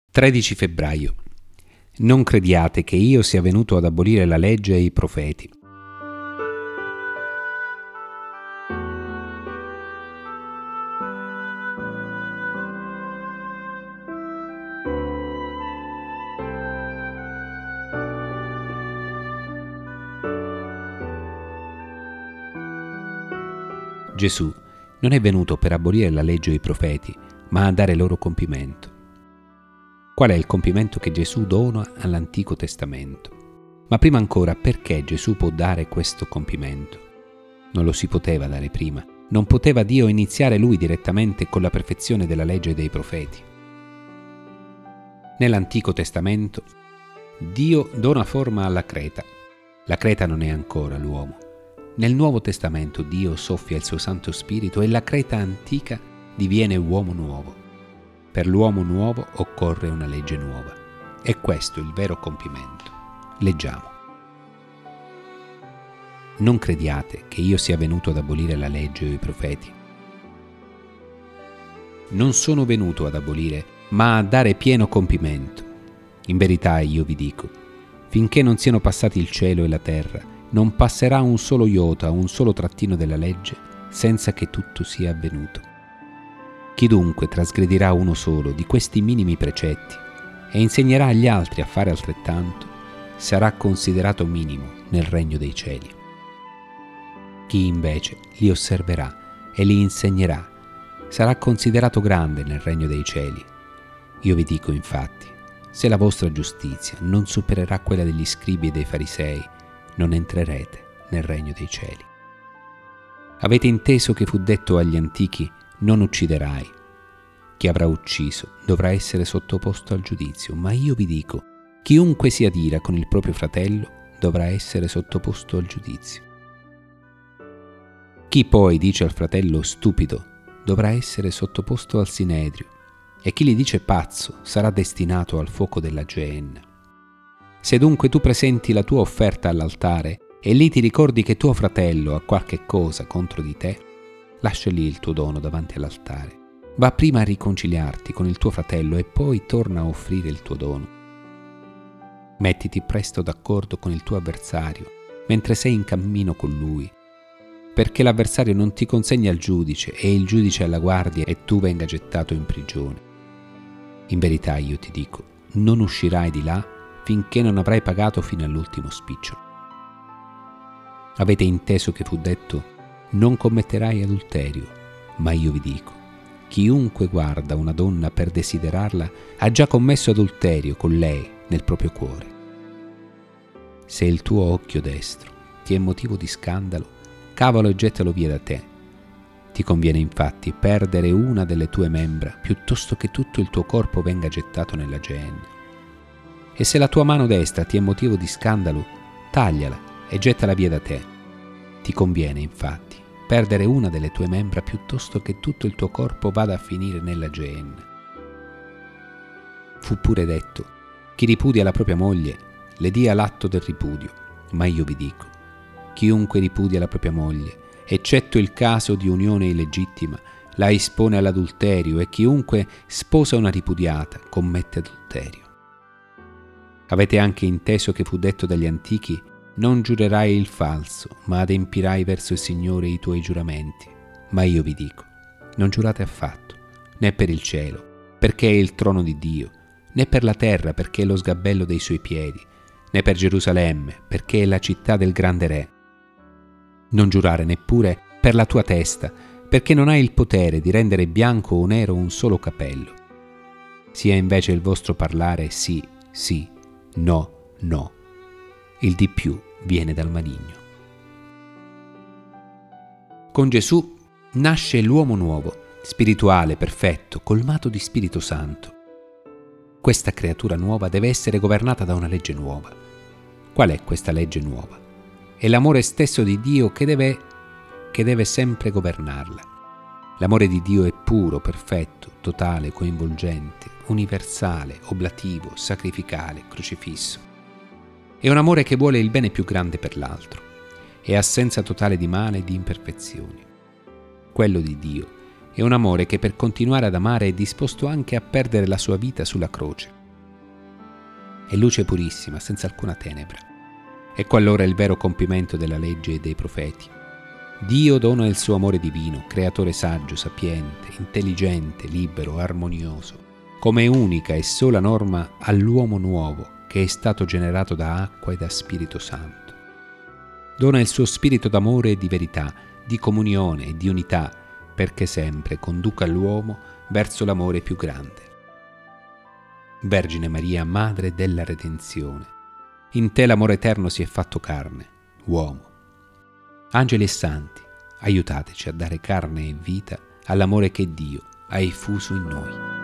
13 febbraio. Non crediate che io sia venuto ad abolire la legge e i profeti. Gesù non è venuto per abolire la legge e i profeti, ma a dare loro compimento. Qual è il compimento che Gesù dona all'Antico Testamento? Ma prima ancora, perché Gesù può dare questo compimento? Non lo si poteva dare prima. Non poteva Dio iniziare Lui direttamente con la perfezione della legge e dei profeti. Nell'Antico Testamento, Dio dona forma alla creta. La creta non è ancora l'uomo. Nel Nuovo Testamento Dio soffia il suo Santo Spirito e la creta antica diviene uomo nuovo. Per l'uomo nuovo occorre una legge nuova. È questo il vero compimento. Leggiamo. Non crediate che io sia venuto ad abolire la legge o i profeti. Non sono venuto ad abolire, ma a dare pieno compimento. In verità io vi dico, finché non siano passati il cielo e la terra, non passerà un solo iota, un solo trattino della legge, senza che tutto sia avvenuto. Chi dunque trasgredirà uno solo di questi minimi precetti e insegnerà agli altri a fare altrettanto, sarà considerato minimo nel regno dei cieli. Chi invece li osserverà e li insegnerà, sarà considerato grande nel regno dei cieli. Io vi dico infatti, se la vostra giustizia non supererà quella degli scribi e dei farisei, non entrerete nel regno dei cieli. Avete inteso che fu detto agli antichi: non ucciderai. Chi avrà ucciso dovrà essere sottoposto al giudizio, ma io vi dico, chiunque si adira con il proprio fratello dovrà essere sottoposto al giudizio. Chi poi dice al fratello stupido dovrà essere sottoposto al sinedrio, e chi gli dice pazzo sarà destinato al fuoco della Geenna. Se dunque tu presenti la tua offerta all'altare e lì ti ricordi che tuo fratello ha qualche cosa contro di te, lascia lì il tuo dono davanti all'altare. Va prima a riconciliarti con il tuo fratello e poi torna a offrire il tuo dono. Mettiti presto d'accordo con il tuo avversario mentre sei in cammino con lui, perché l'avversario non ti consegni al giudice e il giudice alla guardia e tu venga gettato in prigione. In verità io ti dico, non uscirai di là finché non avrai pagato fino all'ultimo spicciolo. Avete inteso che fu detto: non commetterai adulterio, ma io vi dico, chiunque guarda una donna per desiderarla ha già commesso adulterio con lei nel proprio cuore. Se il tuo occhio destro ti è motivo di scandalo, cavalo e gettalo via da te. Ti conviene infatti perdere una delle tue membra piuttosto che tutto il tuo corpo venga gettato nella Geenna. E se la tua mano destra ti è motivo di scandalo, tagliala e gettala via da te. Ti conviene infatti perdere una delle tue membra piuttosto che tutto il tuo corpo vada a finire nella Geenna. Fu pure detto: chi ripudia la propria moglie le dia l'atto del ripudio, ma io vi dico, chiunque ripudia la propria moglie, eccetto il caso di unione illegittima, la espone all'adulterio, e chiunque sposa una ripudiata commette adulterio. Avete anche inteso che fu detto dagli antichi: non giurerai il falso, ma adempirai verso il Signore i tuoi giuramenti. Ma io vi dico, non giurate affatto, né per il cielo, perché è il trono di Dio, né per la terra, perché è lo sgabello dei suoi piedi, né per Gerusalemme, perché è la città del grande Re. Non giurare neppure per la tua testa, perché non hai il potere di rendere bianco o nero un solo capello. Sia invece il vostro parlare sì, sì, no, no. Il di più viene dal maligno. Con Gesù nasce l'uomo nuovo, spirituale, perfetto, colmato di Spirito Santo. Questa creatura nuova deve essere governata da una legge nuova. Qual è questa legge nuova? È l'amore stesso di Dio che deve sempre governarla. L'amore di Dio è puro, perfetto, totale, coinvolgente, universale, oblativo, sacrificale, crocifisso. È un amore che vuole il bene più grande per l'altro. È assenza totale di male e di imperfezioni. Quello di Dio è un amore che per continuare ad amare è disposto anche a perdere la sua vita sulla croce. è luce purissima, senza alcuna tenebra. Ecco allora il vero compimento della legge e dei profeti. Dio dona il suo amore divino, creatore saggio, sapiente, intelligente, libero, armonioso, come unica e sola norma all'uomo nuovo che è stato generato da acqua e da Spirito Santo. Dona il suo spirito d'amore e di verità, di comunione e di unità, perché sempre conduca l'uomo verso l'amore più grande. Vergine Maria, Madre della Redenzione, in te l'amore eterno si è fatto carne, uomo. Angeli e santi, aiutateci a dare carne e vita all'amore che Dio ha effuso in noi.